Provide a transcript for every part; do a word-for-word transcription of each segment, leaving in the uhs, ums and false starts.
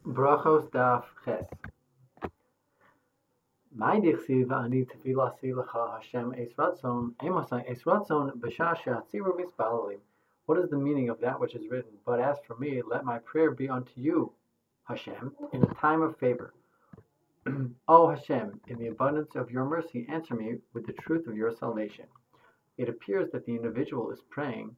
Brachos Daf Ches. My dichsiv ani tefilasi lecha Hashem es ratzon, emosai es ratzon b'shah she'atziru mispalalim. What is the meaning of that which is written? But as for me, let my prayer be unto you, Hashem, in a time of favor. O Hashem, in the abundance of your mercy, answer me with the truth of your salvation. It appears that the individual is praying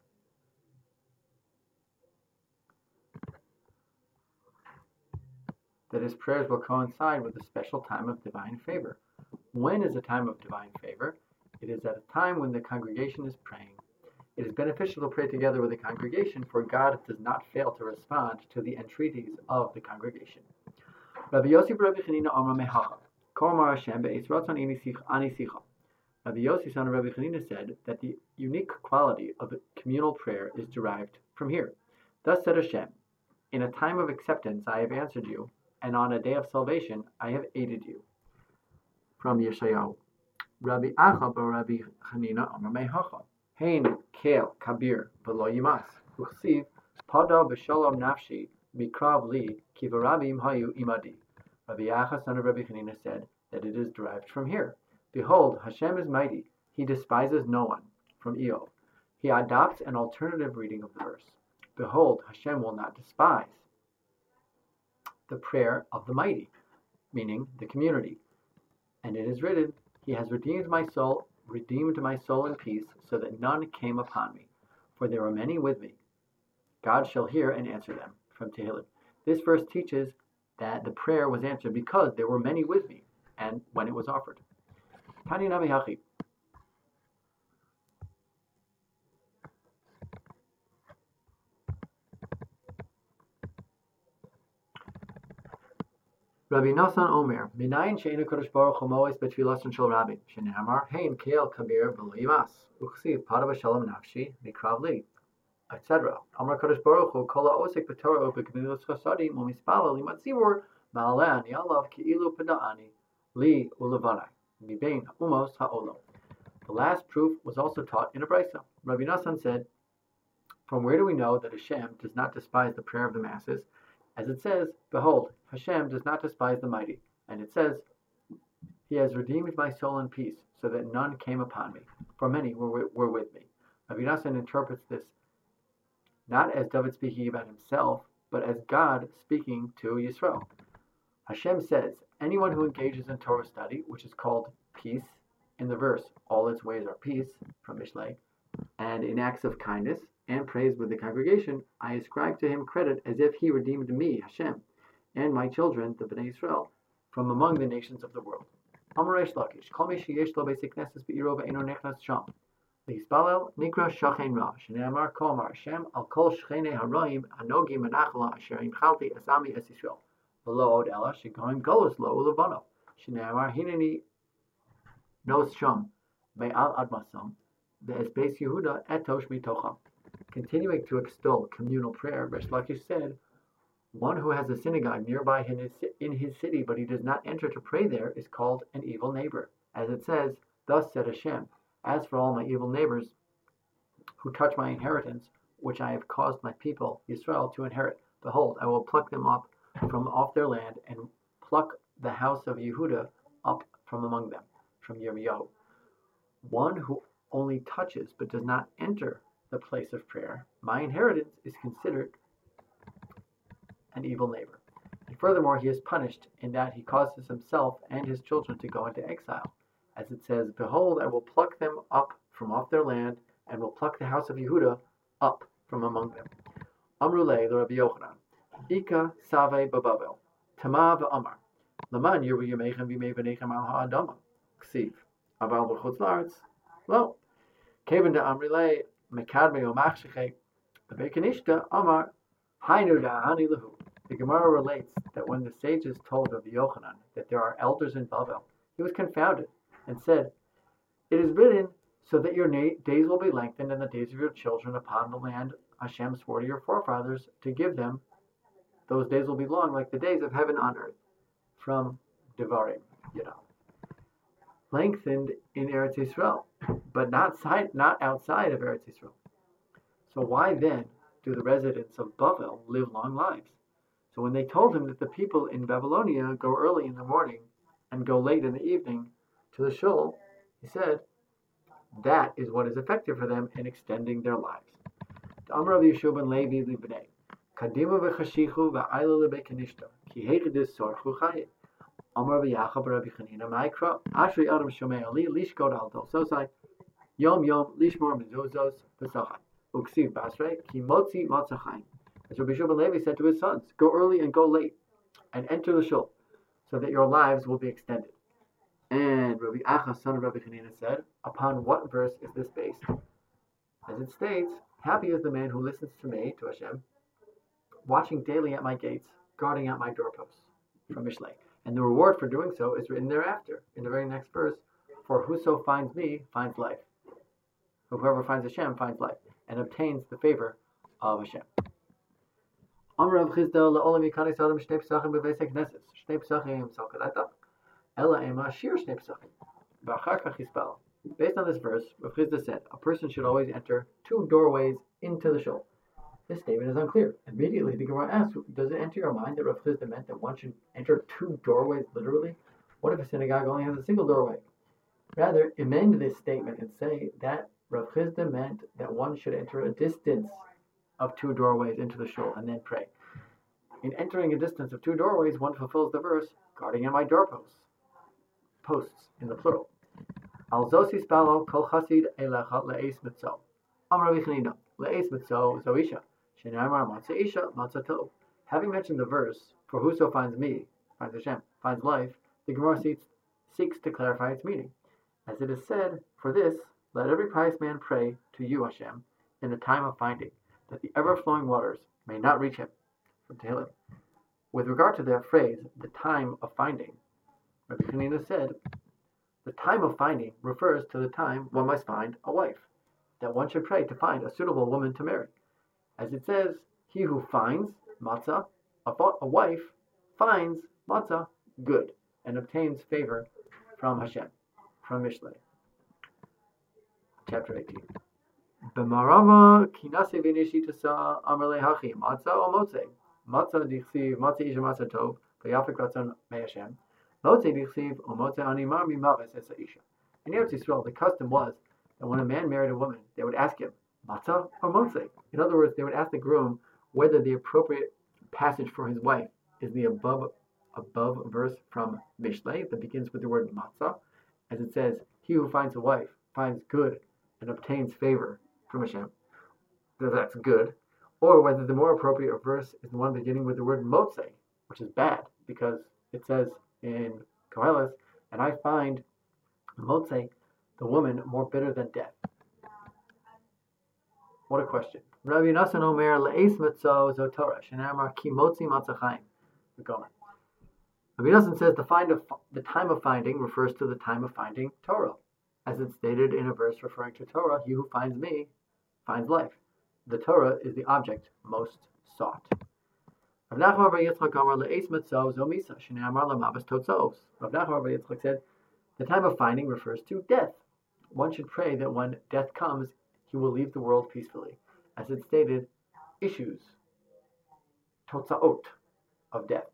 that his prayers will coincide with a special time of divine favor. When is a time of divine favor? It is at a time when the congregation is praying. It is beneficial to pray together with the congregation, for God does not fail to respond to the entreaties of the congregation. Rabbi Yossi Rabbi Chanina Amar Mehacha, Komar Hashem be'ez ratzon ani sicha. Rabbi Yossi son of Rabbi Chanina said that the unique quality of communal prayer is derived from here. Thus said Hashem, in a time of acceptance I have answered you, and on a day of salvation I have aided you. From Yeshayahu. Rabbi Acha bar Rabbi Chanina Amar Mehacha, Hein Kel Kabir v'lo yimas, Uchsiv Pada b'shalom nafshi mikrav li ki v'rabim hayu imadi. Rabbi Acha son of Rabbi Chanina said that it is derived from here. Behold, Hashem is mighty, he despises no one. From Eov. He adopts an alternative reading of the verse. Behold, Hashem will not despise the prayer of the mighty, meaning the community. And it is written, he has redeemed my soul, redeemed my soul in peace, so that none came upon me. For there are many with me. God shall hear and answer them. From Tehillim. This verse teaches that the prayer was answered because there were many with me, and when it was offered. Tani Nami Hachi. Rabbi Nassan Omer, Minayin she'enu kodesh baruch hu moes betfilason shel rabbi, shene'amar, hein keel kabir v'lo yimas, uchsiv pada v'shalom nafshi, mikrav li, et cetera. Amar kodesh baruch hu kol ha'osek b'torah u'b'gemilut chasadim u'mispala limatzibur ma'aleh ani alav ki'ilu pada'ani li u'levanai, mibein umos ha'olam. The last proof was also taught in a brisa. Rabbi Nassan said, from where do we know that Hashem does not despise the prayer of the masses? As it says, behold, Hashem does not despise the mighty. And it says, he has redeemed my soul in peace, so that none came upon me, for many were, were with me. Rabbi Nassan interprets this not as David speaking about himself, but as God speaking to Yisrael. Hashem says, anyone who engages in Torah study, which is called peace, in the verse, all its ways are peace, from Mishlei, and in acts of kindness, and praise with the congregation, I ascribe to him credit as if he redeemed me, Hashem, and my children, the Bnei Israel, from among the nations of the world. Amar Reish Lakish, Kol mi sheyesh lo beis knesses be'iro ve'eno nechnas sham. Lehispalel nikra shachen ra, shene'amar ko amar Hashem al kol shchenei harayim anogim menachla asher imchalti asami es Yisrael. V'lo od ela shegoim golus lo ulevano. Shene'amar hineni nos sham be'al admasam ve'es beis Yehuda etosh mitocham. Continuing to extol communal prayer, Reish Lakish said, one who has a synagogue nearby in his, in his city, but he does not enter to pray there, is called an evil neighbor. As it says, thus said Hashem, as for all my evil neighbors who touch my inheritance, which I have caused my people, Yisrael, to inherit, behold, I will pluck them up from off their land, and pluck the house of Yehuda up from among them. From Yirmiyahu. One who only touches but does not enter the place of prayer, my inheritance, is considered an evil neighbor. And furthermore, he is punished in that he causes himself and his children to go into exile. As it says, behold, I will pluck them up from off their land, and will pluck the house of Yehuda up from among them. Amrulei the Rabbi Yochanan, Ika Save Babavel, Tama v'Amar, Laman Yirvu Yemechem v'Yimei V'nechem al ha'adama, Ksiv, Aval b'chutz la'aretz, Lo, Kevin de Amrulei, Mekadme Omachshechei, the Bekanishta Amar, Hainu da'ani lahu. The Gemara relates that when the sages told Rabbi Yochanan that there are elders in Bavel, he was confounded and said, it is written, so that your na- days will be lengthened and the days of your children upon the land Hashem swore to your forefathers to give them. Those days will be long like the days of heaven on earth. From Devarim, you know. Lengthened in Eretz Yisrael, but not, side, not outside of Eretz Yisrael. So why then do the residents of Bavel live long lives? So when they told him that the people in Babylonia go early in the morning and go late in the evening to the shul, he said, that is what is effective for them in extending their lives. Amar Rav Yeshua ben Levi libnei, Kadima v'chashichu v'ayla lebekanishta, ki heichidis sorchu chayim. Amar Rav Yachab Rabbi Chanina Ma'ikra, Ashri Adam Shomei Ali, Lishkod al Dososai, Yom Yom, Lishmor Mezozos, Pesachai, Uksiv Basrei, Ki Motzi Matzachayim. As Rabbi Yeshua ben Levi said to his sons, go early and go late, and enter the shul, so that your lives will be extended. And Rabbi Acha, son of Rabbi Chanina, said, upon what verse is this based? As it states, happy is the man who listens to me, to Hashem, watching daily at my gates, guarding at my doorposts, from Mishlei. And the reward for doing so is written thereafter, in the very next verse, for whoso finds me finds life. Whoever finds Hashem finds life, and obtains the favor of Hashem. Amar Rav Chizda la'olam yikanis adam shnei pesachim b'veisei knesses, shnei pesachim salkadata, ela ema shir shnei pesachim, v'achar kach yispal. Based on this verse, Rav Chizda said, a person should always enter two doorways into the shul. This statement is unclear. Immediately, the Gemara asks, does it enter your mind that Rav Chizda meant that one should enter two doorways literally? What if a synagogue only has a single doorway? Rather, amend this statement and say that Rav Chizda meant that one should enter a distance of two doorways into the shul and then pray. In entering a distance of two doorways, one fulfills the verse, guarding at my doorposts, posts in the plural. Al zosi spalo kol chasid elecha le'es mitzo. Amar Rav Chanina, le'es mitzo zoisha. Having mentioned the verse, for whoso finds me, finds Hashem, finds life, the Gemara seeks, seeks to clarify its meaning. As it is said, for this, let every pious man pray to you, Hashem, in the time of finding, that the ever-flowing waters may not reach him. From Tehillim. With regard to that phrase, the time of finding, Rabbi Chanina said, the time of finding refers to the time one must find a wife, that one should pray to find a suitable woman to marry. As it says, he who finds matzah, a, a wife, finds matzah, good, and obtains favor from Hashem, from Mishlei. Chapter eighteen. B'marava kinase v'nishi tasa amarle hachi matzah o motzei. Matzah dichsiv matzah isha matzah tov v'yafik ratzon me Hashem. Motzei dichsiv o motzei animar mimaves esa isha. In Eretz Yisrael, the custom was that when a man married a woman, they would ask him, matzah or motzei? In other words, they would ask the groom whether the appropriate passage for his wife is the above above verse from Mishlei that begins with the word matzah, as it says, he who finds a wife finds good and obtains favor from Hashem. So that's good. Or whether the more appropriate verse is the one beginning with the word motzei, which is bad, because it says in Koheles, and I find motzei, the woman, more bitter than death. What a question. Rabbi Nassan Omer le'es mitzo zo Torah shenamar ki motzi matzachayim. Rabbi Nassan says the find of the time of finding refers to the time of finding Torah, as it's stated in a verse referring to Torah. He who finds me finds life. The Torah is the object most sought. Rav Nachman bar Yitzchak Amar le'es mitzo zo misa shenamar lemavas totzaos. Rav Nachman bar Yitzchak said the time of finding refers to death. One should pray that when death comes, he will leave the world peacefully. As it stated, issues, totzaot, of death.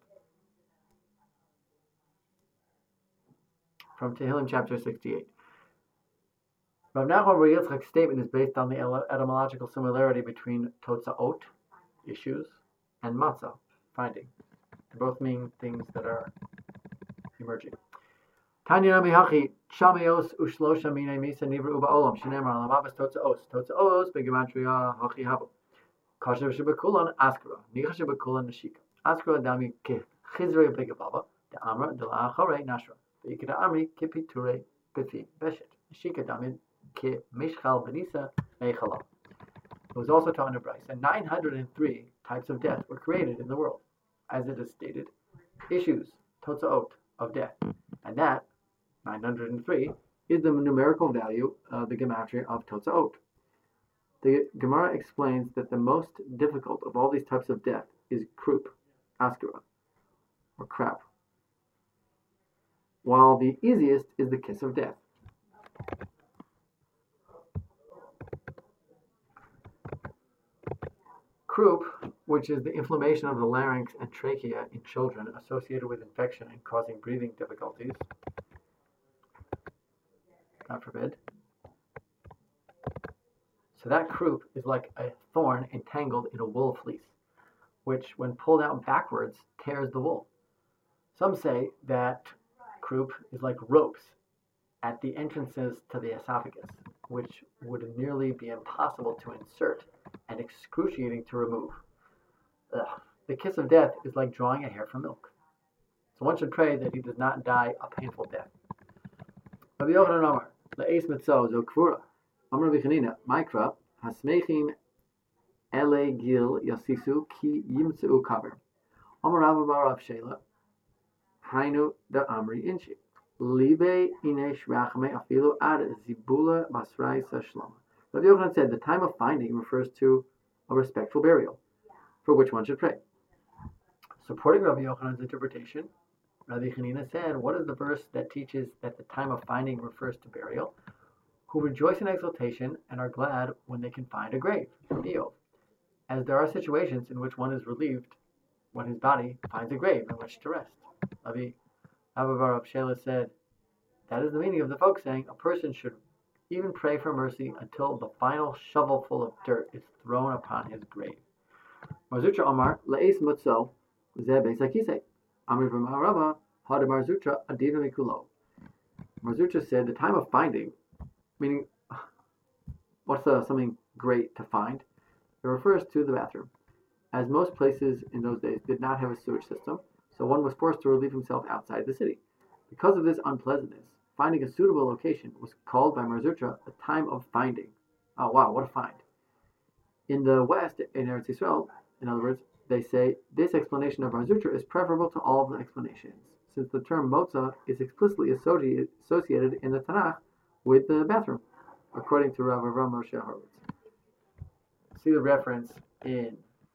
From Tehillim chapter sixty-eight. Rav Nachman bar Yitzchak's statement is based on the etymological similarity between totzaot, issues, and matzah, finding. They both mean things that are emerging. Tanya Namihachi, Shamios Ushlosha Mine Misa Nivra Uba Olam, Shinemar Lamabas Totzaos, Totzaos, Begamatria Hachi Habu. Kashav Shibakulan Askara, Nicha Shibakulan Nashika. Askara Dami Ke Chizre Begababa, the Amra, the La Hore Nashra, the Ikeda Amri, Kipiture, Pifi, Beshet, Shika Dami Ke Mishchal Benisa, Mechala. It was also taught in a Bryce, and nine hundred three types of death were created in the world, as it is stated, issues, Totzaot, of death, and that nine hundred three is the numerical value of the gematria of Totzaot. The Gemara explains that the most difficult of all these types of death is krup, askara, or crap, while the easiest is the kiss of death. Krup which is the inflammation of the larynx and trachea in children associated with infection and causing breathing difficulties. God forbid. So that croup is like a thorn entangled in a wool fleece, which, when pulled out backwards, tears the wool. Some say that croup is like ropes at the entrances to the esophagus, which would nearly be impossible to insert and excruciating to remove. Ugh. The kiss of death is like drawing a hair from milk. So one should pray that he does not die a painful death. Rabbi Yochanan Amar, Le'es Metzo Zo Kvura, Amar Rabbi Chanina, Mikra, Hasmechim Ele Gil Yasisu Ki Yimtzeu Kaber. Amar Rabba Bar Rav Shela, Hainu Da Amri Inshi. Libe Inesh Rachme Afilu Ad Zibula Basrai Sashlama. Rabbi Yochanan said the time of finding refers to a respectful burial, for which one should pray. Supporting Rabbi Yochanan's interpretation, Rabbi Chanina said, what is the verse that teaches that the time of finding refers to burial? Who rejoice in exultation and are glad when they can find a grave, from Eov, as there are situations in which one is relieved when his body finds a grave in which to rest. Rabbi Abba Bar Rav Shela said, that is the meaning of the folk saying, a person should even pray for mercy until the final shovelful of dirt is thrown upon his grave. Marzutra Amar, Le'es Mutzo, Ze Beis HaKisei. Amir V'Marava, Hada Marzutra, Adiva Mikulo. Marzutra said, the time of finding, meaning, what's uh, something great to find? It refers to the bathroom. As most places in those days did not have a sewage system, so one was forced to relieve himself outside the city. Because of this unpleasantness, finding a suitable location was called by Marzutra a time of finding. Oh wow, what a find. In the West, in Eretz Yisrael, in other words, they say this explanation of Marzutra is preferable to all of the explanations, since the term motza is explicitly associated in the Tanakh with the bathroom, according to Rav Avram Moshe Horowitz. See the reference in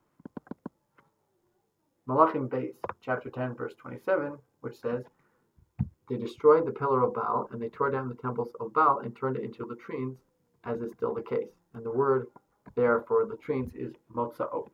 Malachim Beis, chapter ten, verse twenty-seven, which says, they destroyed the pillar of Baal, and they tore down the temples of Baal and turned it into latrines, as is still the case. And the word there for latrines is motzaot.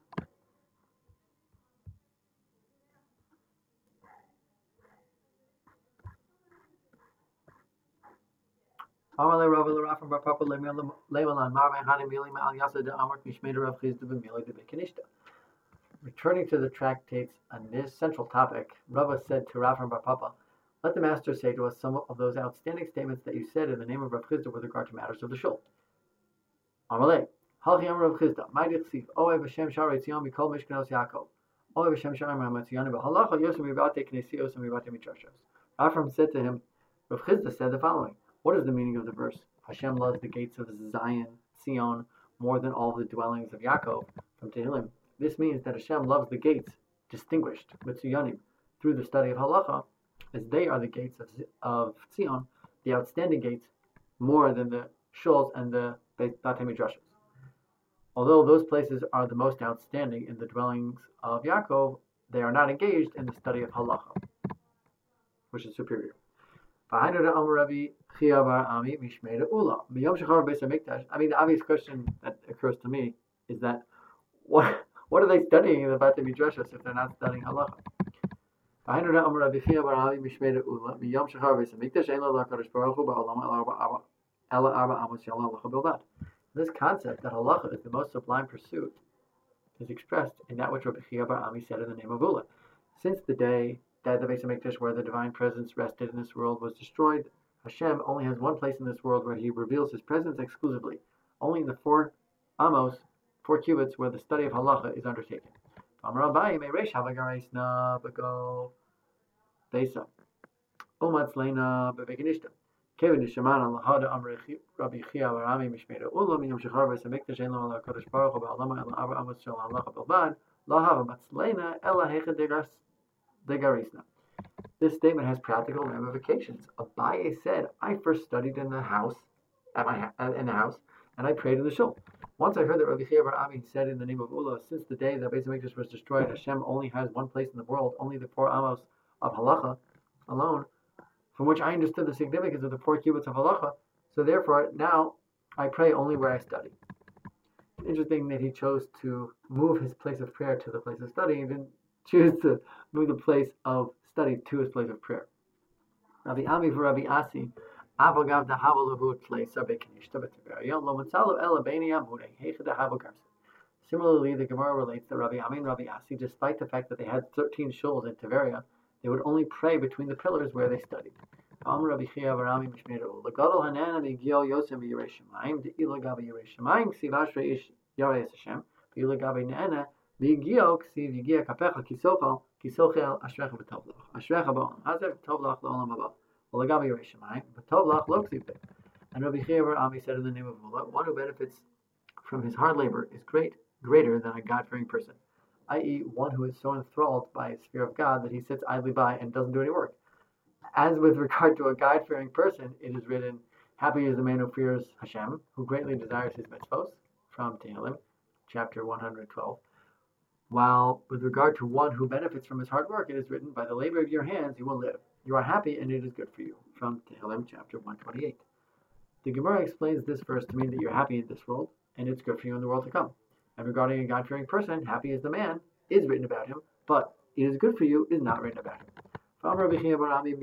Returning to the tractates on this central topic, Rava said to Rav Bar Papa, let the master say to us some of those outstanding statements that you said in the name of Rav Chisda with regard to matters of the shul. Amalei, Halchi Amar Rav Chisda, Ma'idich Sif, Oev Hashem Sharei Tzion Mikol Mishkanos Yaakov, Oev Hashem Sharei Mamatzion B'Halacha Yosem Mibate Knesios and Mibate Midrashos. Avram said to him, Rav Chisda said the following, what is the meaning of the verse? Hashem loves the gates of Zion, Zion, more than all the dwellings of Yaakov, from Tehillim. This means that Hashem loves the gates, distinguished, Mitzuyonim, through the study of Halacha, as they are the gates of, of Zion, the outstanding gates, more than the shuls and the Beit Midrashos. Although those places are the most outstanding in the dwellings of Yaakov, they are not engaged in the study of Halacha, which is superior. I mean, the obvious question that occurs to me is that what what are they studying in the Beit Midrashos if they're not studying Halacha? This concept that Halacha is the most sublime pursuit is expressed in that which Rabbi Chia bar Ami said in the name of Ula. Since the day that the Beis HaMikdash, where the divine presence rested in this world, was destroyed, Hashem only has one place in this world where he reveals his presence exclusively, only in the four amos, four cubits, where the study of Halacha is undertaken. Besa. Umatzlena bebekinishta. Kevin Shaman Lahada Amri Rabbi Chia Barami Mishmeda Ulam Yom Shachar Beis HaMikdash Ein Lo Kodesh Baruch Hu Ba'alama Ela Ava Amos Shel Halacha Bilbad Lahava Matzlena Ela Hecha Degarisna. This statement has practical ramifications. Abaye said, I first studied in the house, at my in the house, and I prayed in the shul. Once I heard that Rabbi Chia bar Ami said in the name of Ula, since the day that Beis HaMikdash was destroyed, Hashem only has one place in the world, only the four amos of Halacha alone, from which I understood the significance of the four cubits of Halacha, so therefore now I pray only where I study. Interesting that he chose to move his place of prayer to the place of study and didn't choose to move the place of study to his place of prayer. Rabbi Ami for Rabbi Asi, Avagav the Havalahu place Rabbi Kanishta Betiberia, Lomatsalu Elabani Amure, Hecha the Havagarsa. Similarly, the Gemara relates that Rabbi Ami and Rabbi Asi, despite the fact that they had thirteen shuls in Tiberia, they would only pray between the pillars where they studied. Amr Rabbi Chia Varami Mishmeru, Lagadol Hanana Migio Yosem Yerushalayim, the Ilagabi Yerushalayim, Ksivash Reish Yares Hashem, the Ilagabi Neana, Migio Ksiv Yigia Kapecha Kisochel, Kisochel Ashrecha Betovlach, Ashrecha Ba'olam, Hazer Betovlach L'Olam Haba, Ilagabi Yerushalayim, Betovlach Lo Ksiv. And Rabbi Chia Varami said in the name of Allah, one who benefits from his hard labor is great, greater than a God-fearing person, that is, one who is so enthralled by his fear of God that he sits idly by and doesn't do any work. As with regard to a God-fearing person, it is written, happy is the man who fears Hashem, who greatly desires his mitzvos, from Tehillim, chapter one hundred twelve. While with regard to one who benefits from his hard work, it is written, by the labor of your hands you will live. You are happy and it is good for you, from Tehillim, chapter one twenty-eight. The Gemara explains this verse to mean that you're happy in this world, and it's good for you in the world to come. And regarding a God-fearing person, happy is the man, is written about him, but it is good for you is not written about him. And Rabbi Chia Barami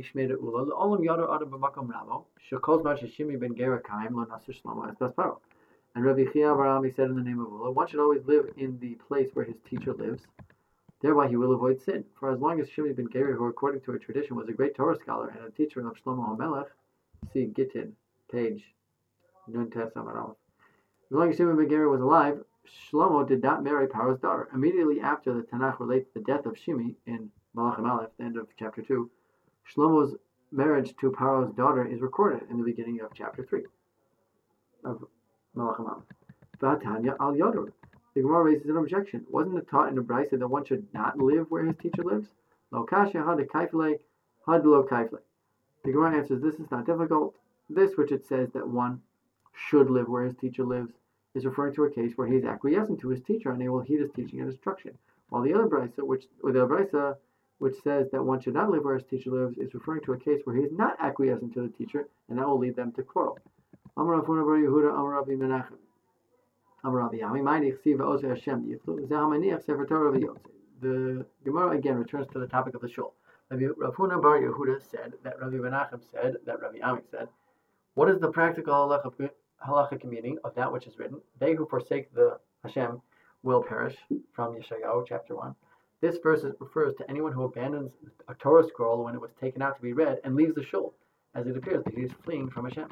said in the name of Allah, one should always live in the place where his teacher lives, thereby he will avoid sin. For as long as Shimi ben Gera, who according to a tradition was a great Torah scholar and a teacher of Shlomo HaMelech, see Gittin, page Nun Tes Amar Aleph. As long as Shimi ben Gera was alive, Shlomo did not marry Paro's daughter. Immediately after the Tanakh relates the death of Shimi in Malachim Aleph, the end of chapter two, Shlomo's marriage to Paro's daughter is recorded in the beginning of chapter three of Malachim Aleph. V'atanya al Yodur. The Gemara raises an objection. Wasn't it taught in the Brisa that one should not live where his teacher lives? Lo kasha had kaifle, had lo kaifle. The Gemara answers, this is not difficult. This, which it says that one should live where his teacher lives, is referring to a case where he is acquiescent to his teacher and they will heed his teaching and instruction. While the other Brisa, which or the Brisa, which says that one should not live where his teacher lives, is referring to a case where he is not acquiescent to the teacher, and that will lead them to quarrel. Amar Rav Huna bar Yehuda, Amar Rabbi Menachem, Amar Rabbi Ami, Ma'ani Chsiv Ose Hashem Yiflu, Zahamaniach Sefer Torah V'Yotze. The Gemara again returns to the topic of the shul. Rav Huna bar Yehuda said that Rabbi Menachem said that Rabbi Ami said, what is the practical halacha, halachic meaning of that which is written? They who forsake the Hashem will perish, from Yeshayahu chapter one. This verse refers to anyone who abandons a Torah scroll when it was taken out to be read and leaves the shul, as it appears that he is fleeing from Hashem.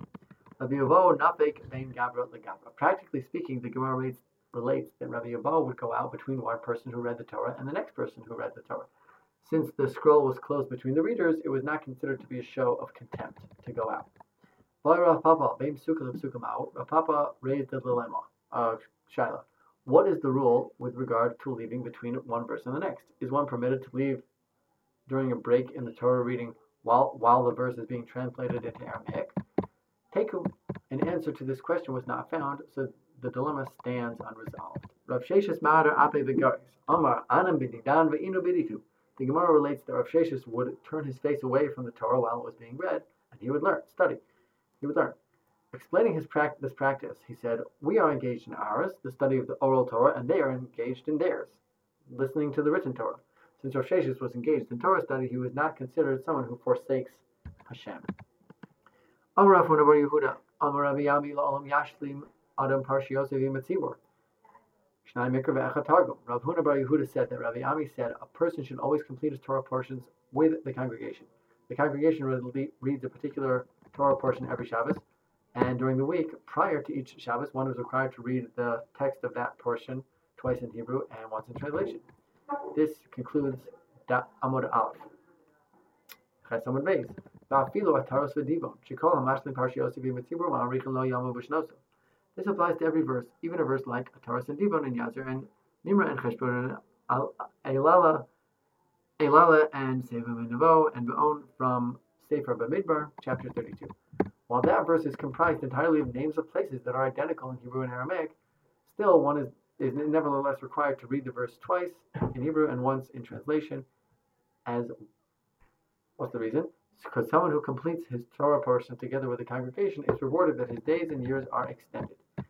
Practically speaking, the Gemara relates that Rabbi Yavo would go out between one person who read the Torah and the next person who read the Torah. Since the scroll was closed between the readers, it was not considered to be a show of contempt to go out. Rav Papa raised the dilemma, uh, Shaila. What is the rule with regard to leaving between one verse and the next? Is one permitted to leave during a break in the Torah reading while while the verse is being translated into Aramaic? Teku, an answer to this question was not found, so the dilemma stands unresolved. Rav Sheshes Ma'ader Ape V'Garis, Amar Anam B'Didan V'Inu B'Ditu. The Gemara relates that Rav Sheshes would turn his face away from the Torah while it was being read, and he would learn, study. He would learn. Explaining his pra- this practice, he said, we are engaged in ours, the study of the oral Torah, and they are engaged in theirs, listening to the written Torah. Since Rav Sheshes was engaged in Torah study, he was not considered someone who forsakes Hashem. Amar Rav Huna bar Yehuda, Amar Rabbi Ami la'olam yashlim adam parshiyos v'im etzibur. Shnai mikra ve'echad targum. Rav Huna bar Yehuda said that Rabbi Ami said a person should always complete his Torah portions with the congregation. The congregation reads a particular Torah portion every Shabbos, and during the week, prior to each Shabbos, one was required to read the text of that portion twice in Hebrew and once in translation. This concludes Da Amud Aleph. Ches Amud Beis. Va'afilu ataros v'divon. Shekol hamashlim parshiyos v'im etzibur ma'arichin lo yamu v'shnoso. This applies to every verse, even a verse like Ataros and Divon and Yazer and Nimra and Cheshbon and Eilala, Eilala and Sevim and Nevo and Be'on from Sefer Bamidbar, chapter thirty-two. While that verse is comprised entirely of names of places that are identical in Hebrew and Aramaic, still one is, is nevertheless required to read the verse twice in Hebrew and once in translation. As what's the reason? It's because someone who completes his Torah portion together with the congregation is rewarded that his days and years are extended.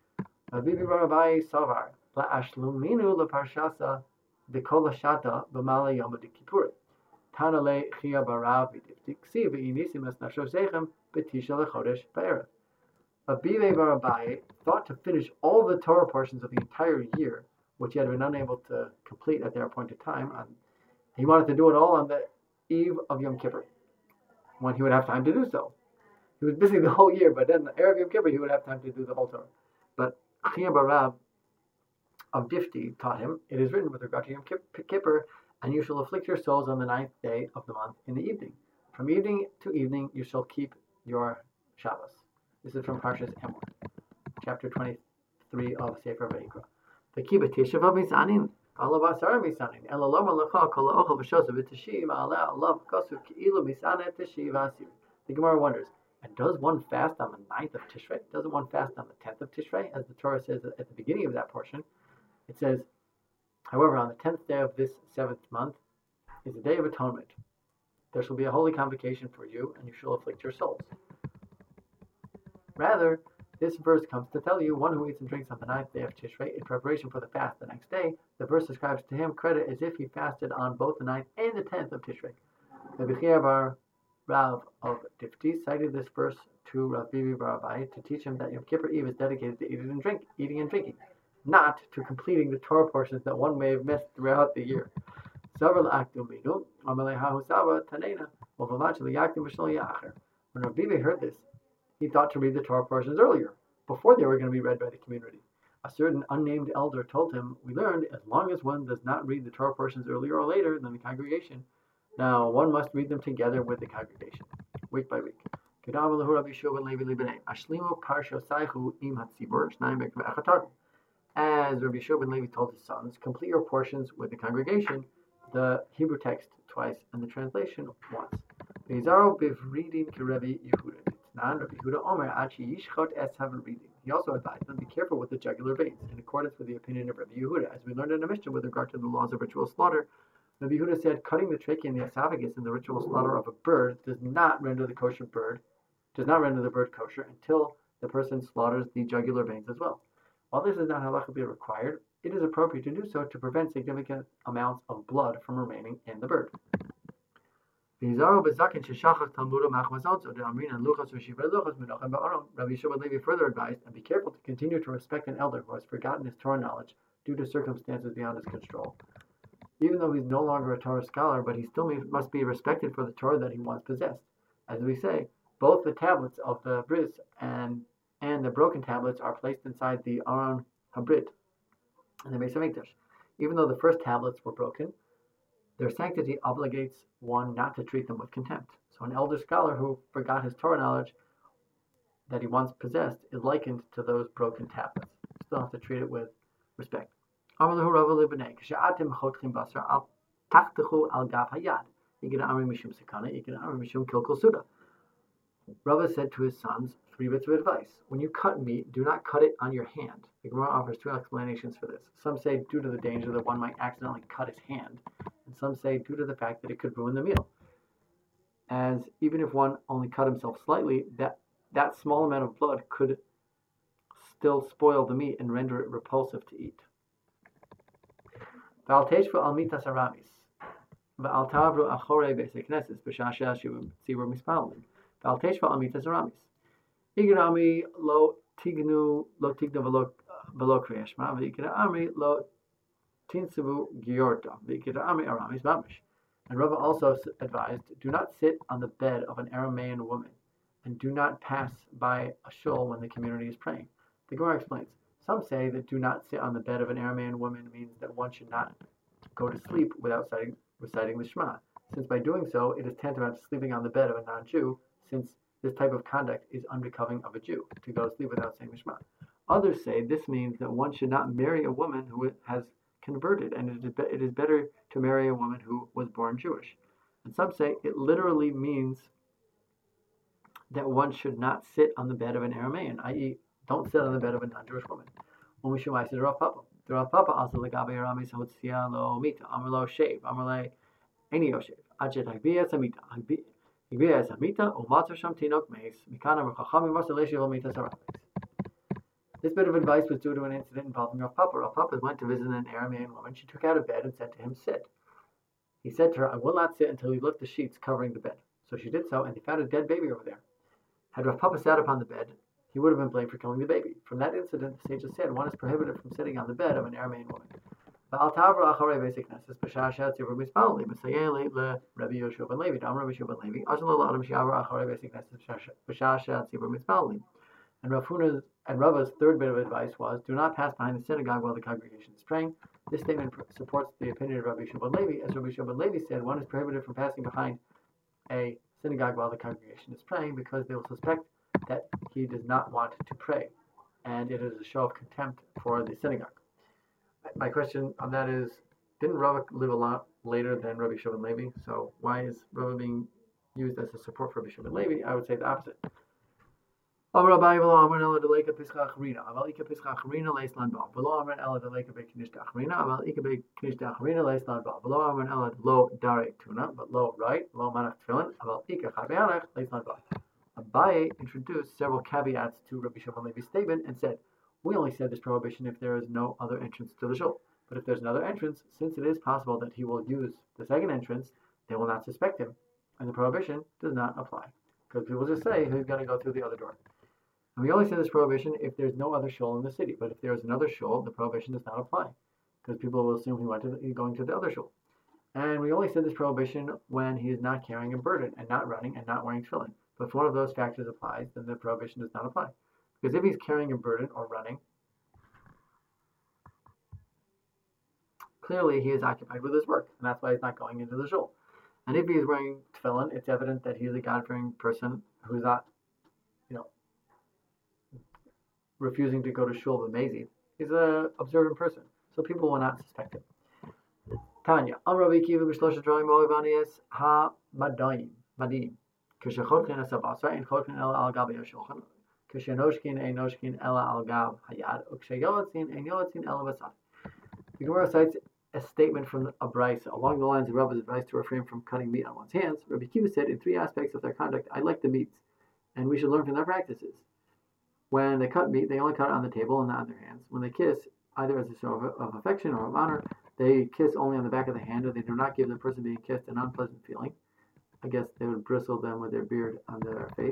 Avivi bar Abaye savar la'ashluminu leparshasa dekol hashata b'mala yom kippur. Tanale chia barav v'difti ksiv v'inisim es nafsho sechem b'tisha lechodesh ba'erev. Abive bar Abaye thought to finish all the Torah portions of the entire year, which he had been unable to complete at their appointed time. On, he wanted to do it all on the eve of Yom Kippur, when he would have time to do so. He was busy the whole year, but then the Erev Yom Kippur he would have time to do the whole Torah. But Chia Barav of Difti taught him, it is written with regard to Yom Kippur, and you shall afflict your souls on the ninth day of the month in the evening. From evening to evening you shall keep your Shabbos. This is from Parshas Emor, chapter twenty-three of Sefer Vayikra. The Kibbutz Tishav Misanin, Alavasar Misanin, Elaloma Lacha, Kol Ochel V'Shosa V'Tashim, Aleh Alav Kosu Ki'ilu Misanet Tashiv Asir. The Gemara wonders, and does one fast on the ninth of Tishrei? Doesn't one fast on the tenth of Tishrei, as the Torah says at the beginning of that portion? It says, however, on the tenth day of this seventh month is the Day of Atonement. There shall be a holy convocation for you, and you shall afflict your souls. Rather, this verse comes to tell you, one who eats and drinks on the ninth day of Tishrei in preparation for the fast the next day, the verse ascribes to him credit as if he fasted on both the ninth and the tenth of Tishrei. The Bechia bar Rav of Difti cited this verse to Rav Bibi bar Abaye to teach him that Yom Kippur Eve is dedicated to eating and, drink, eating and drinking, not to completing the Torah portions that one may have missed throughout the year. When Rav Bibi heard this, he thought to read the Torah portions earlier, before they were going to be read by the community. A certain unnamed elder told him, we learned as long as one does not read the Torah portions earlier or later than the congregation, now one must read them together with the congregation, week by week. As Rabbi Shua ben Levi told his sons, complete your portions with the congregation, the Hebrew text twice and the translation once. He also advised them, be careful with the jugular veins, in accordance with the opinion of Rabbi Yehuda. As we learned in the Mishnah with regard to the laws of ritual slaughter, Rabbi Yehuda said, cutting the trachea and the esophagus in the ritual slaughter of a bird does not render the kosher bird, does not render the bird kosher until the person slaughters the jugular veins as well. While this is not halachically required, it is appropriate to do so to prevent significant amounts of blood from remaining in the bird. Rabbi Shua ben Levi further advised, and be careful to continue to respect an elder who has forgotten his Torah knowledge due to circumstances beyond his control. Even though he's no longer a Torah scholar, but he still must be respected for the Torah that he once possessed. As we say, both the tablets of the bris and and the broken tablets are placed inside the Aron Habrit in the Beis Hamikdash. Even though the first tablets were broken, their sanctity obligates one not to treat them with contempt. So an elder scholar who forgot his Torah knowledge that he once possessed is likened to those broken tablets. You still have to treat it with respect. Rava said to his sons three bits of advice. When you cut meat, do not cut it on your hand. The Gemara offers two explanations for this. Some say due to the danger that one might accidentally cut his hand, and some say due to the fact that it could ruin the meal. As even if one only cut himself slightly, that, that small amount of blood could still spoil the meat and render it repulsive to eat. V'al al mitas aramis, v'al tavru achorei beis hakneses b'shasha shivu mispalim. V'al teshva al mitas aramis. Igrami lo tignu lo tignu v'lo v'lo kriyashma v'ikirami lo tinsavu giorta v'ikirami aramis mamish. And Rava also advised, do not sit on the bed of an Aramaean woman, and do not pass by a shul when the community is praying. The Gemara explains, some say that do not sit on the bed of an Aramaean woman means that one should not go to sleep without reciting, reciting the Shema, since by doing so it is tantamount to sleeping on the bed of a non-Jew, since this type of conduct is unbecoming of a Jew, to go to sleep without saying the Shema. Others say this means that one should not marry a woman who has converted, and it is, be- it is better to marry a woman who was born Jewish. And some say it literally means that one should not sit on the bed of an Aramaean, that is, don't sit on the bed of a non-Jewish woman. When we should say the Rav Papa, the Rav Papa also legabe Aramis hotzia lo mita, amar lo shave, amar le eni yoshev, achet hagbiya samita, hagbiya samita, umatzar sham tinok meis, mikana v'chachamim v'salei shelo mita saramis. This bit of advice was due to an incident involving Rav Papa. Rav Papa went to visit an Aramean woman. She took out of bed and said to him, "Sit." He said to her, "I will not sit until you lift the sheets covering the bed." So she did so, and he found a dead baby over there. Had Rav Papa sat upon the bed, he would have been blamed for killing the baby. From that incident, the sages said one is prohibited from sitting on the bed of an Aramean woman. But and Rav Huna's and Rava's third bit of advice was, do not pass behind the synagogue while the congregation is praying. This statement supports the opinion of Rabbi Yeshua ben Levi. As Rabbi Yeshua ben Levi said, one is prohibited from passing behind a synagogue while the congregation is praying because they will suspect that he does not want to pray, and it is a show of contempt for the synagogue. My question on that is, didn't Rava live a lot later than Rabbi Yeshua ben Levi? So why is Rava being used as a support for Rabbi Yeshua ben Levi? I would say the opposite. Amar Abaye v'lo amar ela deleka pischa acharina, aval ika pischa acharina leis lan ba. V'lo amar ela deleka beknish acharina, aval ika beknish acharina leis lan ba. V'lo amar ela lo dare tuna, but lo right, lo manach tefillin, aval ika chabeanach leis lan ba. Abaye introduced several caveats to Rabbi Yeshua ben Levi's statement and said, we only said this prohibition if there is no other entrance to the shul. But if there's another entrance, since it is possible that he will use the second entrance, they will not suspect him, and the prohibition does not apply. Because people just say he's going to go through the other door. And we only say this prohibition if there's no other shul in the city. But if there's another shul, the prohibition does not apply, because people will assume he went to the, he's going to the other shul. And we only said this prohibition when he is not carrying a burden and not running and not wearing tefillin. But if one of those factors applies, then the prohibition does not apply. Because if he's carrying a burden or running, clearly he is occupied with his work, and that's why he's not going into the shul. And if he is wearing tefillin, it's evident that he is a God-fearing person who's not, you know, refusing to go to shul b'mezid. He's an observant person, so people will not suspect him. Tanya, Amar Rabbi Akiva b'shlosha dvarim mo'ivanias ha-madayim, madiyim, k'shechotchen asabasa, in chotchen ela al gabi ha'shulchan, k'shenoshkin ein noshkin ela al gab hayad, u'ksheyotzin ein yotzin ela basad. The Gemara cites a statement from a brisa along the lines of Rabbi's advice to refrain from cutting meat on one's hands. Rabbi Akiva said, in three aspects of their conduct, I like the meats, and we should learn from their practices. When they cut meat, they only cut it on the table and not on their hands. When they kiss, either as a show of, of affection or of honor, they kiss only on the back of the hand, and they do not give the person being kissed an unpleasant feeling. I guess they would bristle them with their beard on their face.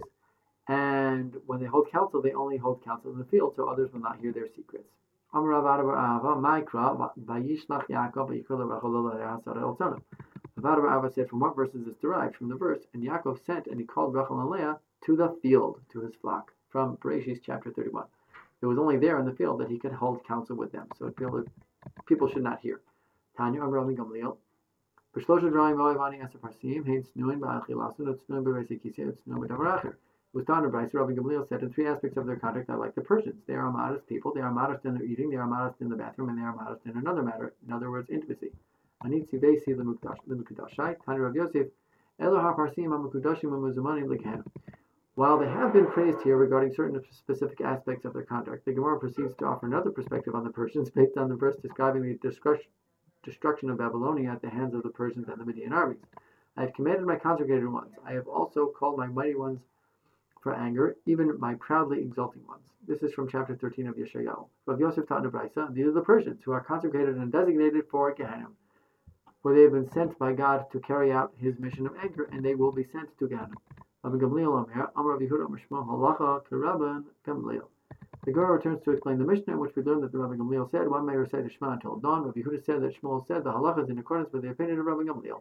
And when they hold counsel, they only hold counsel in the field, so others will not hear their secrets. Amar Rav Ava, Maikra, Vayishlach Yaakov, Vayikra Rachel Lo Le'asar El Tzonah. Rav Ava said, from what verse is this derived? From the verse, and Yaakov sent, and he called Rachel and Leah to the field, to his flock. From Bereshit chapter thirty-one. It was only there in the field that he could hold counsel with them, so people, people should not hear. Tanya Amar Rabbi Gamliel. B'shlosha dvarim mo'ivani asar parsim, hein tznuin ba'achilasun, u'tznuin b'reisei kisei, u'tznuin b'davar acher. It was done in Brisa. Rabbi Gamliel said, in three aspects of their conduct, I like the Persians. They are modest people, they are modest in their eating, they are modest in the bathroom, and they are modest in another matter, in other words, intimacy. Anit tzivesi l'mukudashai, Tanya Rav Yosef, Elo ha-parsim ha-mukudashim ha-muzumanim l'kehenim. While they have been praised here regarding certain specific aspects of their conduct, the Gemara proceeds to offer another perspective on the Persians based on the verse describing the destruction of Babylonia at the hands of the Persians and the Median armies. I have commanded my consecrated ones. I have also called my mighty ones for anger, even my proudly exalting ones. This is from chapter thirteen of Yeshayahu. Rav Yosef taught in Brisa, these are the Persians who are consecrated and designated for Gehenna, for they have been sent by God to carry out his mission of anger, and they will be sent to Gehenna. Rabbi Gamliel Omer, Amar Rabbi Yehuda Mishma Halacha K'Rabban Gamliel. The Gemara returns to explain the Mishnah, in which we learned that the Rabbi Gamliel said, one may recite the Shema until dawn. Rabbi Yehuda said that Shmuel said the halacha is in accordance with the opinion of Rabbi Gamliel.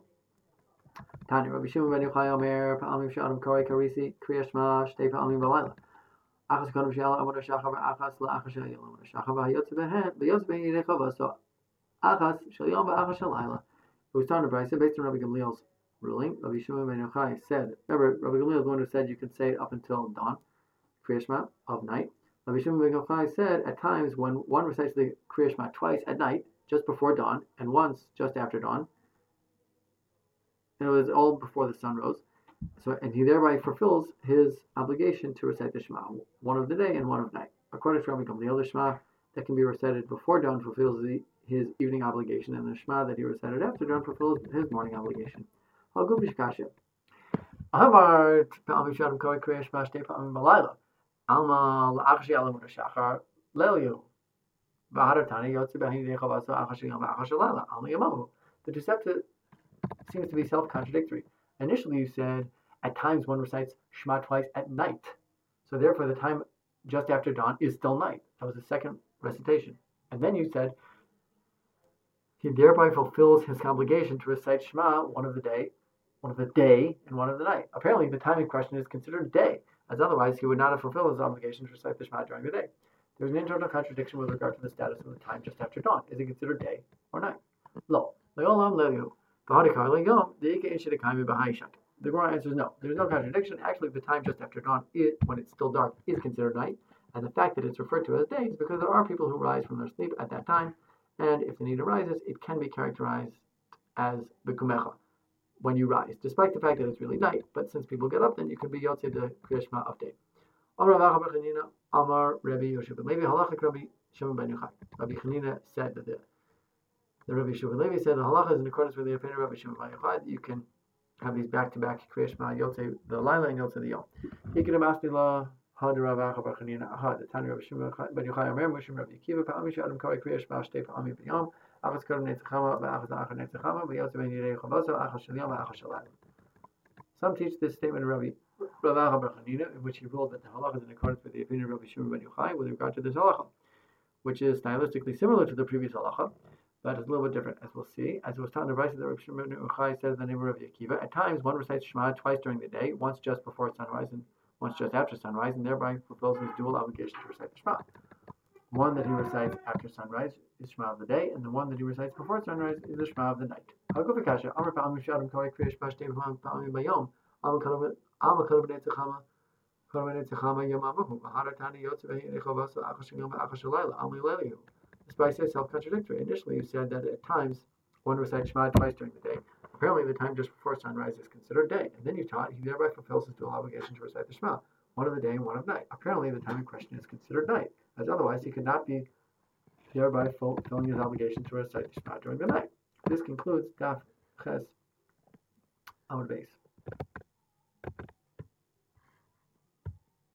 Tanya, Rabbi Shimon ben Yochai Omer, Pa'amim Sh'adam Korei Karisi, Kriya Shema, Shtei Pa'amim V'layla. Achas Kodem She'ala Amar Shachar V'achas La'achas She'ayil Amar Shachar V'hayotze B'hen, V'yotze B'hen Yidei Chava, so Achas She'yom V'achas She'layla. It was taught in Brisa based on Rabbi Gamliel's ruling. Rabbi Shimon ben Yochai said, remember, Rabbi Gamliel is the one who said you can say it up until dawn, Kriya Shema, of night. Rabbi Shimon ben Yochai said, at times when one recites the Kriya Shema twice at night, just before dawn, and once just after dawn, and it was all before the sun rose, so and he thereby fulfills his obligation to recite the Shema, one of the day and one of night. According to Rabbi Gamliel, the Shema that can be recited before dawn fulfills the, his evening obligation, and the Shema that he recited after dawn fulfills his morning obligation. I'll go bishkasha. Ahavar pa'amim shadam korei kriya shema shtei pa'amim balayla. Alma la'achshi alam shachar Leliu. The Tosefta seems to be self-contradictory. Initially you said, at times one recites Shema twice at night. So therefore the time just after dawn is still night. That was the second recitation. And then you said, he thereby fulfills his obligation to recite Shema one of the day, one of the day, and one of the night. Apparently the time in question is considered day, as otherwise he would not have fulfilled his obligation to recite the Shema during the day. There's an internal contradiction with regard to the status of the time just after dawn. Is it considered day or night? Lo. Le'olam le'yu. The Gemara answers no. There's no contradiction. Actually, the time just after dawn, is, when it's still dark, is considered night. And the fact that it's referred to as day is because there are people who rise from their sleep at that time. And if the need arises, it can be characterized as bekumecha, when you rise, despite the fact that it's really night. But since people get up, then you could be yotzei the Kriya Shema of day. Amar Rabbi Yosef ben Levi, halachic Rabbi Shimon ben Yochai. Rabbi Chanina said that the, the Rabbi Shimon ben Levi said the halacha is in accordance with the opinion of Rabbi Shimon ben Yochai. You can have these back-to-back Kriya Shema, Yotzei the Laila and Yotzei the Yom. Yikidim Asni La Had Rav Acha bar Chanina Ahad. The Tani Rabbi Shimon ben Yochai Omer Moshe Rabbi Akiva Pa'ami Shadam Kari Kriya Shema Shtei Pa'ami B'Yom Achas Kodem Netzachama V'Achas Achar Netzachama V'Yotzei Ben Yirei Chavaso Achas Shel Yom V'Achas Shel Laila. Some teach this statement of Rabbi Rav Acha bar Chanina, in which he ruled that the halacha is in accordance with the opinion of Rabbi Shimon ben Yochai with regard to this halacha, which is stylistically similar to the previous halacha, but it's a little bit different, as we'll see. As it was taught in the Brisa that Rabbi Shimon ben Yochai said in the name of Rabbi Akiva, at times one recites Shema twice during the day, once just before sunrise and once just after sunrise, and thereby fulfills his dual obligation to recite the Shema. One that he recites after sunrise is Shema of the day, and the one that he recites before sunrise is the Shema of the night. This Brisa is self-contradictory. Initially, you said that at times one recites Shema twice during the day. Apparently, the time just before sunrise is considered day. And then you taught he thereby fulfills his dual obligation to recite the Shema, one of the day and one of night. Apparently, the time in question is considered night, as otherwise he could not be thereby fulfilling his obligation to recite the Shema during the night. This concludes Daf Ches Amud Beis.